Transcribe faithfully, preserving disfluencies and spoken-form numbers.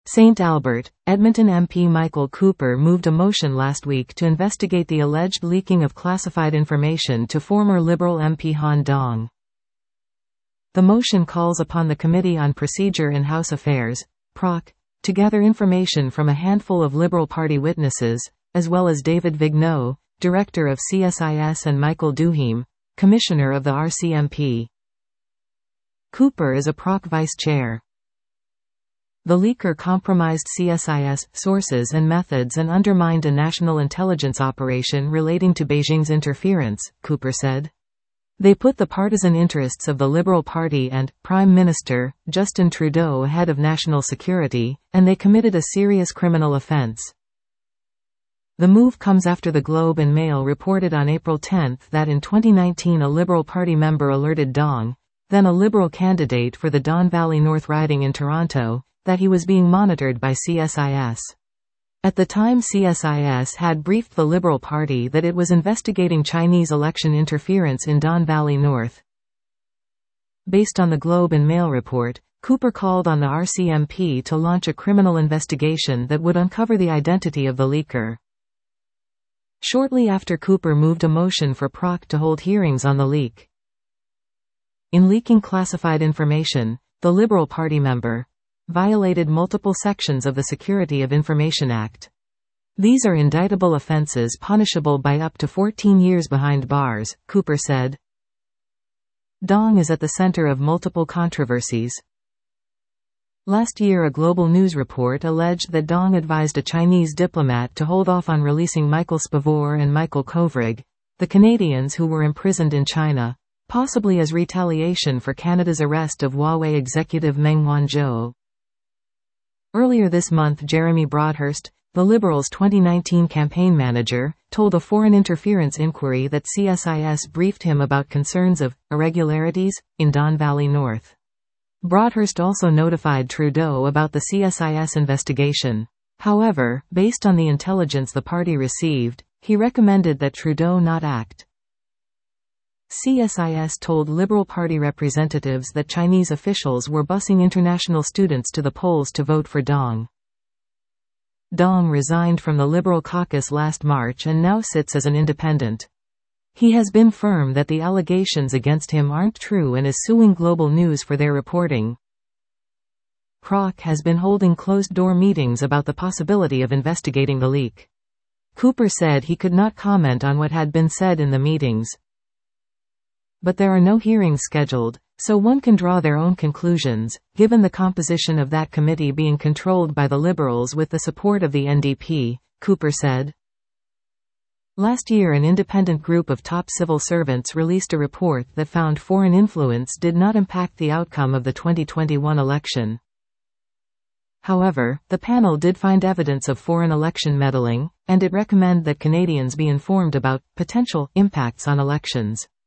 Saint Albert, Edmonton M P Michael Cooper moved a motion last week to investigate the alleged leaking of classified information to former Liberal M P Han Dong. The motion calls upon the Committee on Procedure and House Affairs, P R O C, to gather information from a handful of Liberal Party witnesses, as well as David Vigneault, Director of C S I S, and Michael Duheme, Commissioner of the R C M P. Cooper is a P R O C Vice Chair. The leaker compromised C S I S sources and methods and undermined a national intelligence operation relating to Beijing's interference, Cooper said. They put the partisan interests of the Liberal Party and Prime Minister Justin Trudeau ahead of national security, and they committed a serious criminal offense. The move comes after the Globe and Mail reported on April tenth that in twenty nineteen a Liberal Party member alerted Dong, then a Liberal candidate for the Don Valley North riding in Toronto, that he was being monitored by C S I S. At the time, C S I S had briefed the Liberal Party that it was investigating Chinese election interference in Don Valley North. Based on the Globe and Mail report, Cooper called on the R C M P to launch a criminal investigation that would uncover the identity of the leaker. Shortly after, Cooper moved a motion for P R O C to hold hearings on the leak. In leaking classified information, the Liberal Party member violated multiple sections of the Security of Information Act. These are indictable offenses punishable by up to fourteen years behind bars, Cooper said. Dong is at the center of multiple controversies. Last year, a Global News report alleged that Dong advised a Chinese diplomat to hold off on releasing Michael Spavor and Michael Kovrig, the Canadians who were imprisoned in China, possibly as retaliation for Canada's arrest of Huawei executive Meng Wanzhou. Earlier this month, Jeremy Broadhurst, the Liberals' twenty nineteen campaign manager, told a foreign interference inquiry that C S I S briefed him about concerns of irregularities in Don Valley North. Broadhurst also notified Trudeau about the C S I S investigation. However, based on the intelligence the party received, he recommended that Trudeau not act. C S I S told Liberal Party representatives that Chinese officials were busing international students to the polls to vote for Dong. Dong resigned from the Liberal caucus last March and now sits as an independent. He has been firm that the allegations against him aren't true and is suing Global News for their reporting. P R O C has been holding closed-door meetings about the possibility of investigating the leak. Cooper said he could not comment on what had been said in the meetings. But there are no hearings scheduled, so one can draw their own conclusions, given the composition of that committee being controlled by the Liberals with the support of the N D P, Cooper said. Last year, an independent group of top civil servants released a report that found foreign influence did not impact the outcome of the twenty twenty-one election. However, the panel did find evidence of foreign election meddling, and it recommended that Canadians be informed about potential impacts on elections.